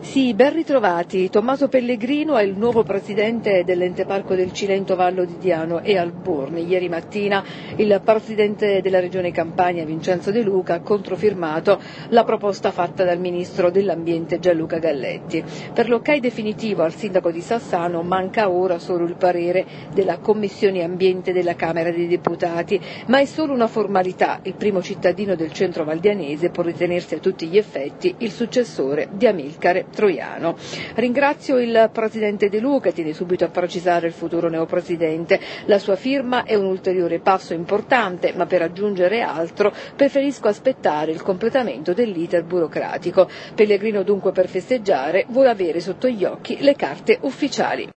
Sì, ben ritrovati. Tommaso Pellegrino è il nuovo presidente dell'Ente Parco del Cilento Vallo di Diano e Alborni. Ieri mattina il presidente della Regione Campania, Vincenzo De Luca, ha controfirmato la proposta fatta dal ministro dell'Ambiente Gianluca Galletti. Per l'ok definitivo al sindaco di Sassano manca ora solo il parere della Commissione Ambiente della Camera dei Deputati, ma è solo una formalità. Il primo cittadino del centro valdianese può ritenersi a tutti gli effetti il successore di Amilcare Troiano. Ringrazio il presidente De Luca che tiene subito a precisare il futuro neopresidente. La sua firma è un ulteriore passo importante, ma per aggiungere altro preferisco aspettare il completamento dell'iter burocratico. Pellegrino dunque per festeggiare vuole avere sotto gli occhi le carte ufficiali.